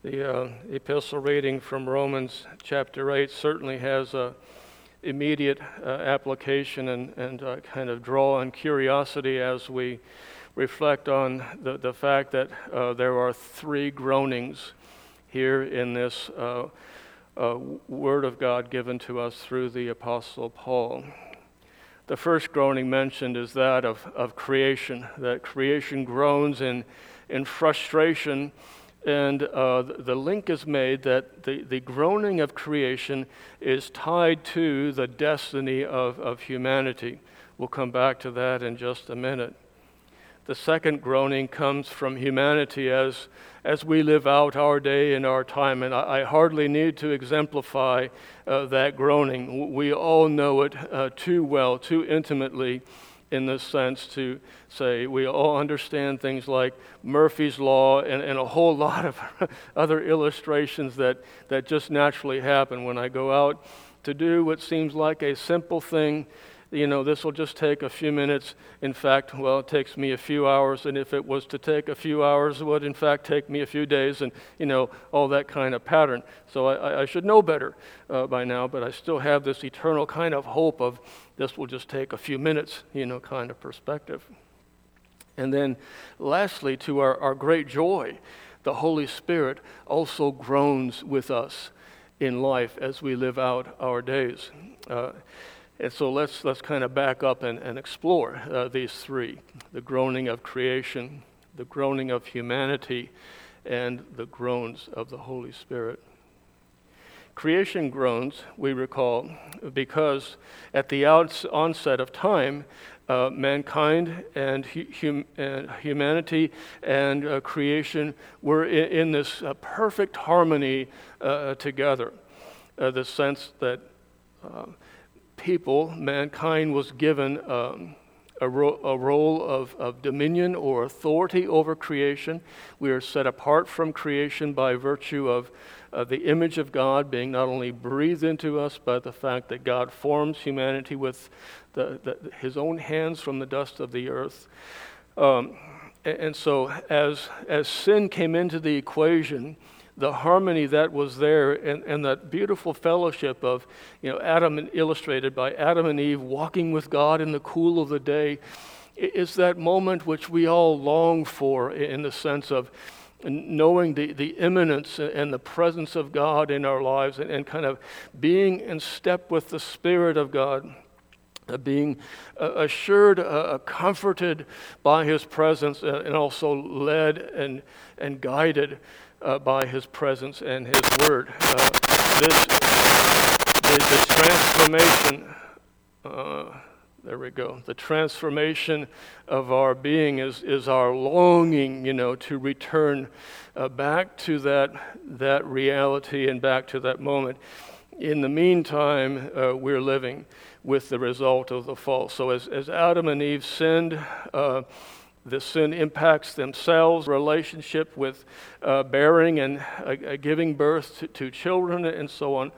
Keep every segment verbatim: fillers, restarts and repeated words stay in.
The uh, epistle reading from Romans chapter eight certainly has a immediate uh, application and, and uh, kind of draw on curiosity as we reflect on the, the fact that uh, there are three groanings here in this uh, uh, Word of God given to us through the Apostle Paul. The first groaning mentioned is that of, of creation, that creation groans in, in frustration. And uh, the link is made that the, the groaning of creation is tied to the destiny of, of humanity. We'll come back to that in just a minute. The second groaning comes from humanity as, as we live out our day and our time. And I, I hardly need to exemplify uh, that groaning. We all know it uh, too well, too intimately, in this sense to say we all understand things like Murphy's Law and, and a whole lot of other illustrations that, that just naturally happen when I go out to do what seems like a simple thing. You know, this will just take a few minutes. In fact, well, it takes me a few hours, and if it was to take a few hours, it would in fact take me a few days, and, you know, all that kind of pattern. So I, I should know better uh, by now, but I still have this eternal kind of hope of this will just take a few minutes, you know, kind of perspective. And then lastly, to our, our great joy, the Holy Spirit also groans with us in life as we live out our days. Uh, And so let's let's kind of back up and, and explore uh, these three: the groaning of creation, the groaning of humanity, and the groans of the Holy Spirit. Creation groans, we recall, because at the outs, onset of time, uh, mankind and, hum, and humanity and uh, creation were in, in this uh, perfect harmony uh, together. Uh, the sense that uh, people, mankind was given um, a, ro- a role of, of dominion or authority over creation. We are set apart from creation by virtue of uh, the image of God being not only breathed into us, but the fact that God forms humanity with the, the, His own hands from the dust of the earth. Um, and, and so as, as sin came into the equation, the harmony that was there and, and that beautiful fellowship of, you know, Adam and illustrated by Adam and Eve walking with God in the cool of the day is that moment which we all long for in the sense of knowing the, the imminence and the presence of God in our lives and, and kind of being in step with the Spirit of God. Uh, being uh, assured, uh, comforted by His presence, uh, and also led and and guided uh, by His presence and His Word. Uh, this, the, the transformation. Uh, there we go. The transformation of our being is is our longing, you know, to return uh, back to that that reality and back to that moment. In the meantime, uh, we're living with the result of the fall. So as, as Adam and Eve sinned, uh, the sin impacts themselves, relationship with uh, bearing and uh, giving birth to, to children and so on.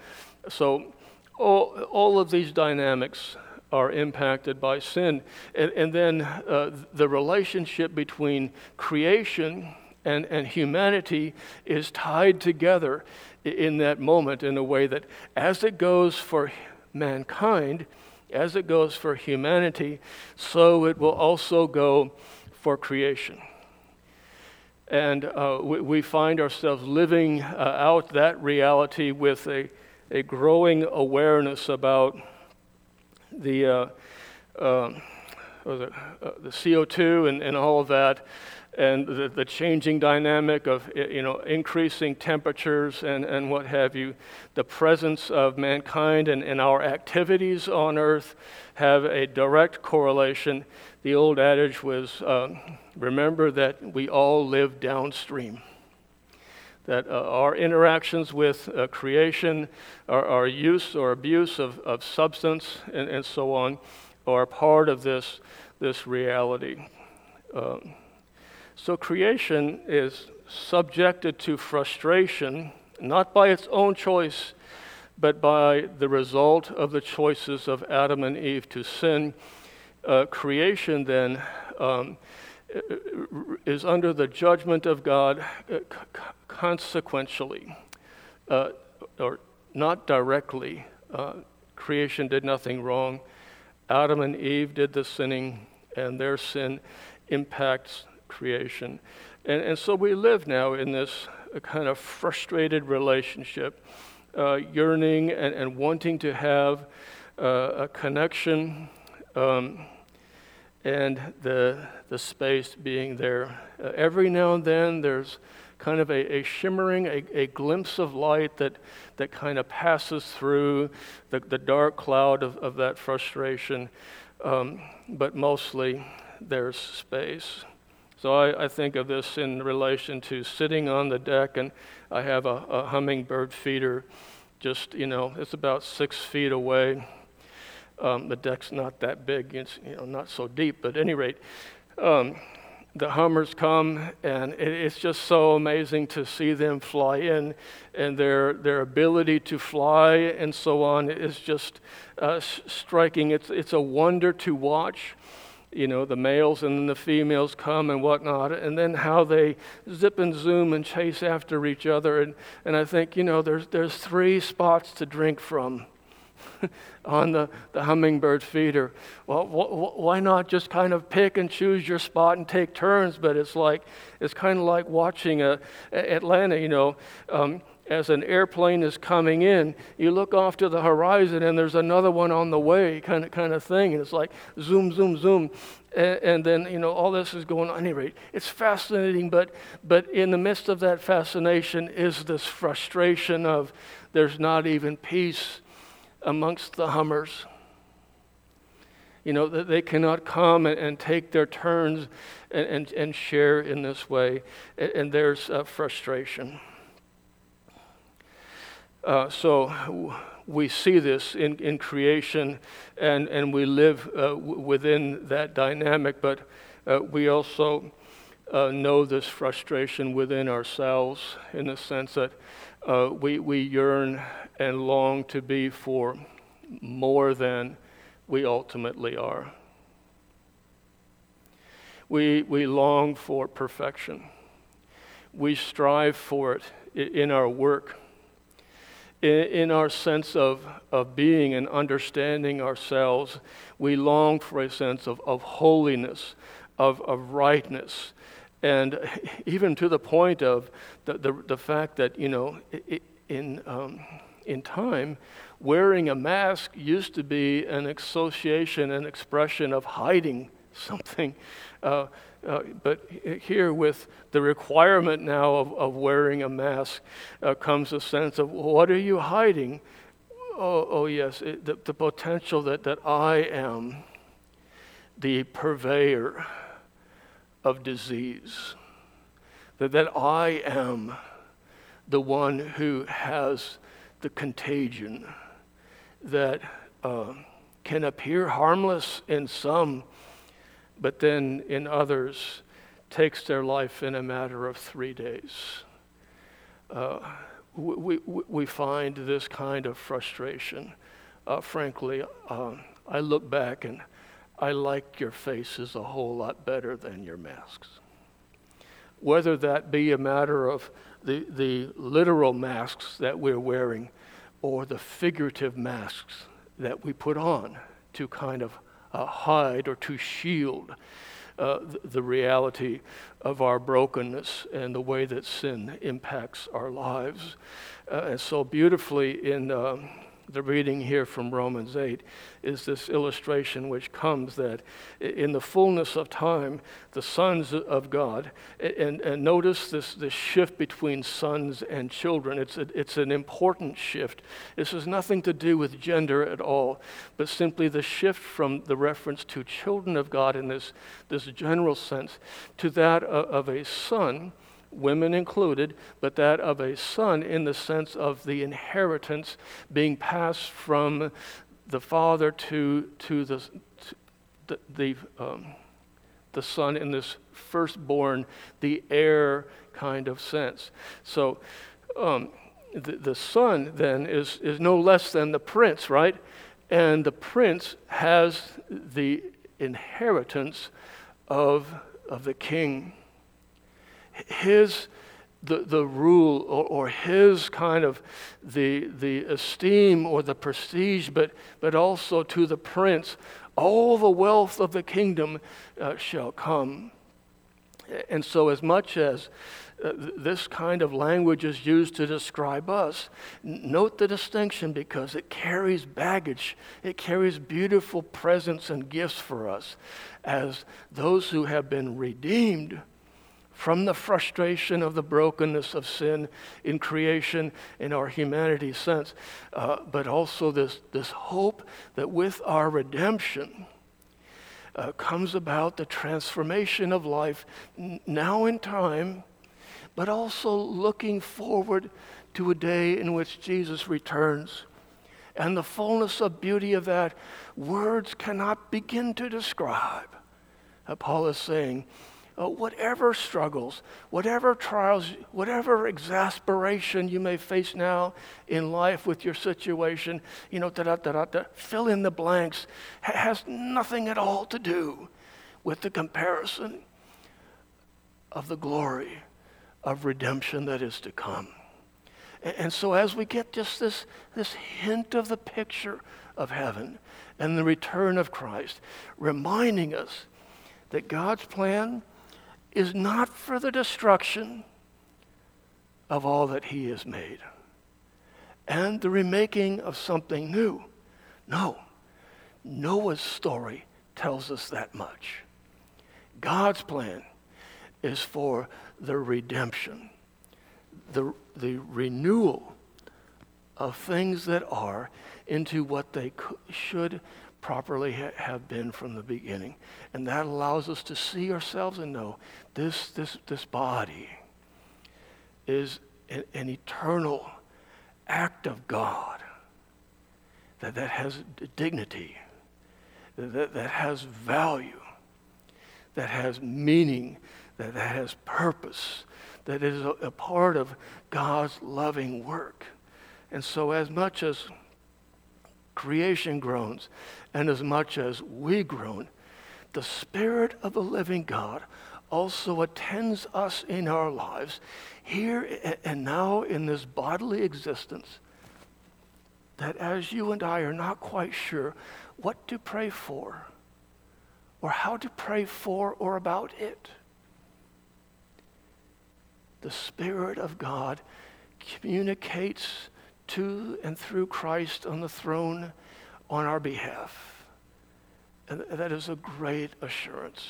So all, all of these dynamics are impacted by sin. And, and then uh, the relationship between creation and, and humanity is tied together in that moment in a way that as it goes for mankind, as it goes for humanity, so it will also go for creation. And uh, we, we find ourselves living uh, out that reality with a, a growing awareness about the uh, uh, the, uh, the C O two and, and all of that, and the, the changing dynamic of, you know, increasing temperatures and, and what have you. The presence of mankind and, and our activities on earth have a direct correlation. The old adage was, uh, remember that we all live downstream. That uh, our interactions with uh, creation, our, our use or abuse of, of substance and, and so on, are part of this, this reality. Um, So creation is subjected to frustration, not by its own choice, but by the result of the choices of Adam and Eve to sin. Uh, creation then um, is under the judgment of God uh, consequentially, uh, or not directly. Uh, creation did nothing wrong. Adam and Eve did the sinning, and their sin impacts creation. And, and so we live now in this kind of frustrated relationship, uh, yearning and, and wanting to have uh, a connection, um, and the the space being there. Uh, every now and then there's kind of a, a shimmering, a, a glimpse of light that, that kind of passes through the, the dark cloud of, of that frustration, um, but mostly there's space. So I, I think of this in relation to sitting on the deck, and I have a, a hummingbird feeder just, you know, it's about six feet away. Um, the deck's not that big, it's, you know, not so deep, but at any rate, um, the hummers come, and it, it's just so amazing to see them fly in, and their their ability to fly and so on is just uh, striking. It's it's a wonder to watch. You know, the males and then the females come and whatnot, and then how they zip and zoom and chase after each other. And, and I think, you know, there's there's three spots to drink from on the, the hummingbird feeder. Well, wh- wh- why not just kind of pick and choose your spot and take turns? But it's like, it's kind of like watching a, a Atlanta, you know, um, as an airplane is coming in, you look off to the horizon and there's another one on the way, kind of kind of thing. And it's like zoom, zoom, zoom. And, and then, you know, all this is going on. At any rate, it's fascinating, but but in the midst of that fascination is this frustration of there's not even peace amongst the hummers. You know, that they cannot come and, and take their turns and, and, and share in this way. And, and there's uh, frustration. Uh, so we see this in, in creation, and, and we live uh, w- within that dynamic, but uh, we also uh, know this frustration within ourselves in the sense that uh, we, we yearn and long to be for more than we ultimately are. We, we long for perfection. We strive for it in our work, in our sense of, of being and understanding ourselves. We long for a sense of, of holiness, of, of rightness, and even to the point of the, the, the fact that, you know, in, um, in time, wearing a mask used to be an association, an expression of hiding something. Uh, Uh, but here with the requirement now of, of wearing a mask uh, comes a sense of, what are you hiding? Oh, oh yes, it, the, the potential that, that I am the purveyor of disease, that, that I am the one who has the contagion that uh, can appear harmless in some, but then in others takes their life in a matter of three days. Uh, we, we, we find this kind of frustration. Uh, frankly, uh, I look back and I like your faces a whole lot better than your masks. Whether that be a matter of the, the literal masks that we're wearing or the figurative masks that we put on to kind of Uh, hide or to shield uh, the, the reality of our brokenness and the way that sin impacts our lives. Uh, and so beautifully in um, the reading here from Romans eight is this illustration which comes that in the fullness of time, the sons of God, and, and notice this, this shift between sons and children. It's, a, it's an important shift. This has nothing to do with gender at all, but simply the shift from the reference to children of God in this, this general sense to that of, of a son, women included, but that of a son in the sense of the inheritance being passed from the father to to the to the the, um, the son in this firstborn, the heir kind of sense. So um, the, the son then is is no less than the prince, right? And the prince has the inheritance of of the King. His the the rule or, or his kind of the the esteem or the prestige, but but also to the prince, all the wealth of the kingdom uh, shall come. And so as much as uh, this kind of language is used to describe us, n- note the distinction, because it carries baggage. It carries beautiful presents and gifts for us as those who have been redeemed from the frustration of the brokenness of sin in creation in our humanity sense, uh, but also this, this hope that with our redemption uh, comes about the transformation of life n- now in time, but also looking forward to a day in which Jesus returns. And the fullness of beauty of that, words cannot begin to describe. Uh, Paul is saying, Uh, whatever struggles, whatever trials, whatever exasperation you may face now in life with your situation, you know, da da da da, da fill in the blanks, ha- has nothing at all to do with the comparison of the glory of redemption that is to come. And, and so as we get just this, this hint of the picture of heaven and the return of Christ, reminding us that God's plan is not for the destruction of all that he has made and the remaking of something new. No, Noah's story tells us that much. God's plan is for the redemption, the, the renewal of things that are into what they could, should properly ha- have been from the beginning. And that allows us to see ourselves and know this this this body is an, an eternal act of God that, that has dignity, that, that has value, that has meaning, that, that has purpose, that is a, a part of God's loving work. And so as much as creation groans, and as much as we groan, the Spirit of the living God also attends us in our lives, here and now in this bodily existence, that as you and I are not quite sure what to pray for, or how to pray for or about it, the Spirit of God communicates to and through Christ on the throne on our behalf. And that is a great assurance.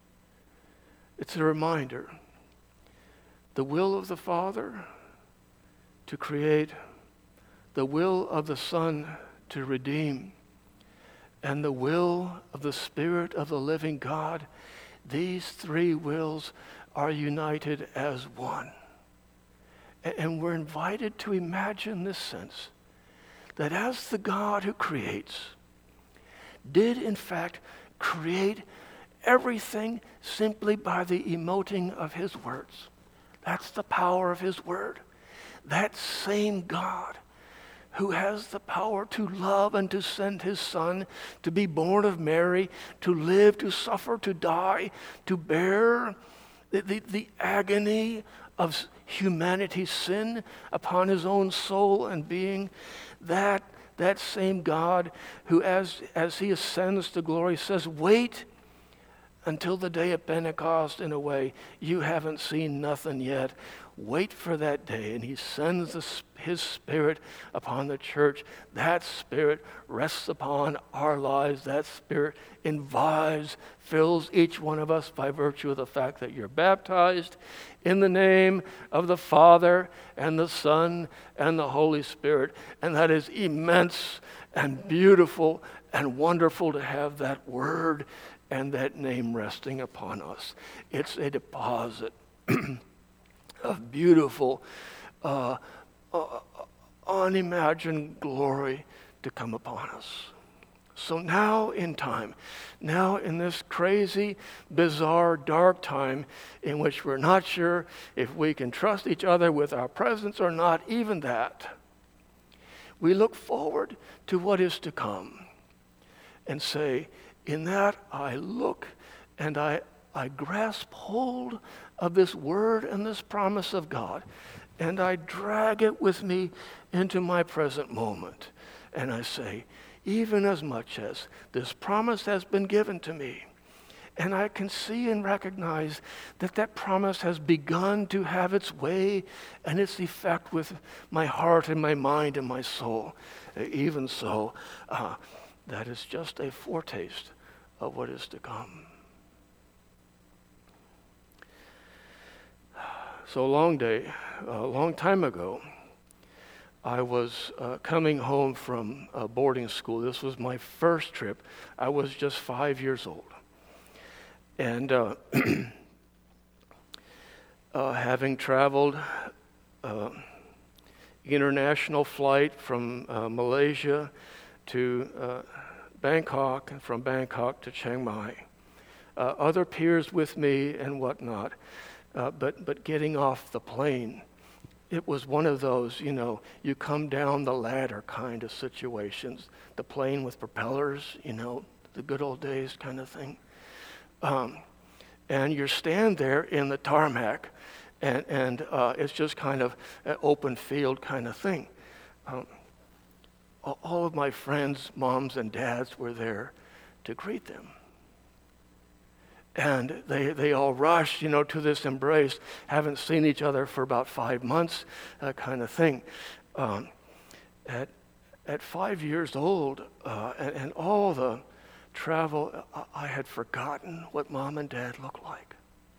It's a reminder. The will of the Father to create, the will of the Son to redeem, and the will of the Spirit of the living God, these three wills are united as one. And we're invited to imagine this sense, that as the God who creates did in fact create everything simply by the emoting of his words. That's the power of his word. That same God who has the power to love and to send his Son, to be born of Mary, to live, to suffer, to die, to bear the, the, the agony of humanity's sin upon his own soul and being, that that same God who as as he ascends to glory says, wait until the day of Pentecost. In a way, you haven't seen nothing yet. Wait for that day. And he sends the, his Spirit upon the church. That Spirit rests upon our lives. That Spirit invites, fills each one of us by virtue of the fact that you're baptized in the name of the Father and the Son and the Holy Spirit. And that is immense and beautiful and wonderful to have that word and that name resting upon us. It's a deposit of beautiful, uh, uh, unimagined glory to come upon us. So now in time, now in this crazy, bizarre, dark time in which we're not sure if we can trust each other with our presence or not, even that, we look forward to what is to come and say, in that I look and I I grasp hold of this word and this promise of God, and I drag it with me into my present moment. And I say, even as much as this promise has been given to me, and I can see and recognize that that promise has begun to have its way and its effect with my heart and my mind and my soul. Even so, uh, that is just a foretaste of what is to come. So a long day, a long time ago, I was uh, coming home from uh, boarding school. This was my first trip. I was just five years old. And uh, uh, having traveled uh, international flight from uh, Malaysia to uh, Bangkok, and from Bangkok to Chiang Mai, uh, other peers with me and whatnot, uh, but but getting off the plane, it was one of those, you know, you come down the ladder kind of situations. The plane with propellers, you know, the good old days kind of thing. Um, and you stand there in the tarmac, and, and uh, it's just kind of an open field kind of thing. Um, all of my friends' moms and dads were there to greet them. And they, they all rushed, you know, to this embrace. Haven't seen each other for about five months, that kind of thing. Um, at, at five years old, uh, and, and all the travel, I had forgotten what mom and dad looked like.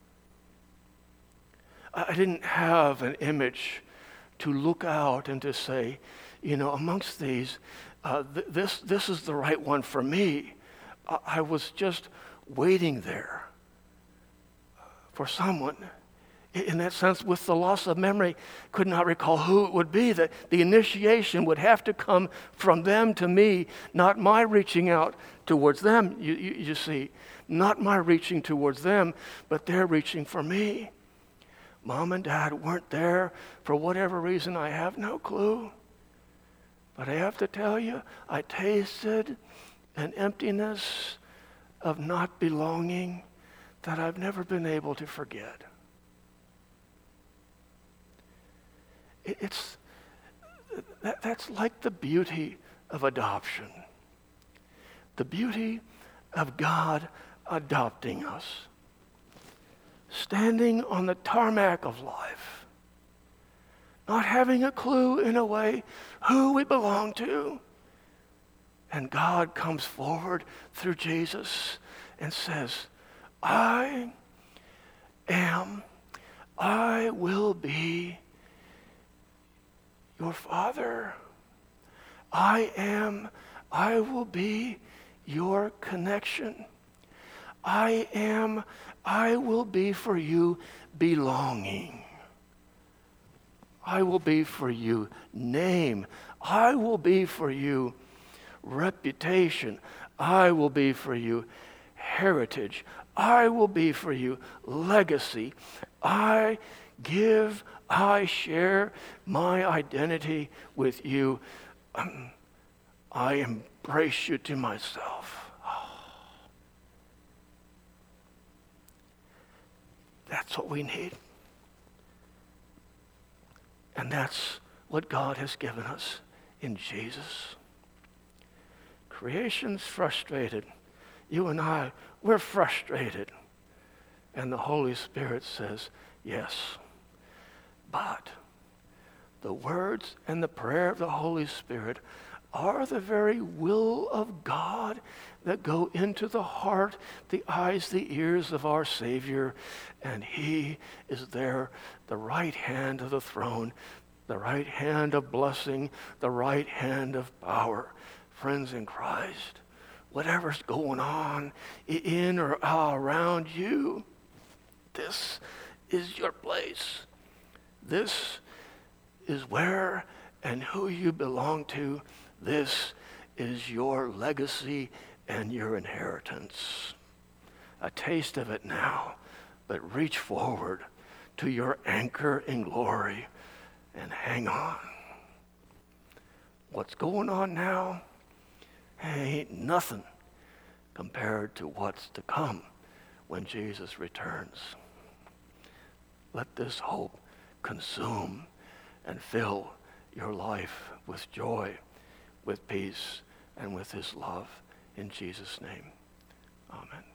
I didn't have an image to look out and to say, you know, amongst these, uh, th- this this is the right one for me. I, I was just waiting there for someone. In that sense, with the loss of memory, could not recall who it would be. That the initiation would have to come from them to me, not my reaching out towards them, you, you, you see. Not my reaching towards them, but their reaching for me. Mom and Dad weren't there for whatever reason, I have no clue. But I have to tell you, I tasted an emptiness of not belonging that I've never been able to forget. It's that, that's like the beauty of adoption. The beauty of God adopting us. Standing on the tarmac of life. Not having a clue, in a way, who we belong to. And God comes forward through Jesus and says, I am, I will be your Father. I am, I will be your connection. I am, I will be for you belonging. I will be for you name. I will be for you reputation. I will be for you heritage. I will be for you legacy. I give, I share my identity with you. Um, I embrace you to myself. Oh. That's what we need. And that's what God has given us in Jesus. Creation's frustrated. You and I, we're frustrated. And the Holy Spirit says, yes. But the words and the prayer of the Holy Spirit are the very will of God that go into the heart, the eyes, the ears of our Savior. And he is there, the right hand of the throne, the right hand of blessing, the right hand of power. Friends in Christ, whatever's going on in or around you, this is your place. This is where and who you belong to. This is your legacy and your inheritance. A taste of it now, but reach forward to your anchor in glory and hang on. What's going on now ain't nothing compared to what's to come when Jesus returns. Let this hope consume and fill your life with joy, with peace, and with his love. In Jesus' name, amen.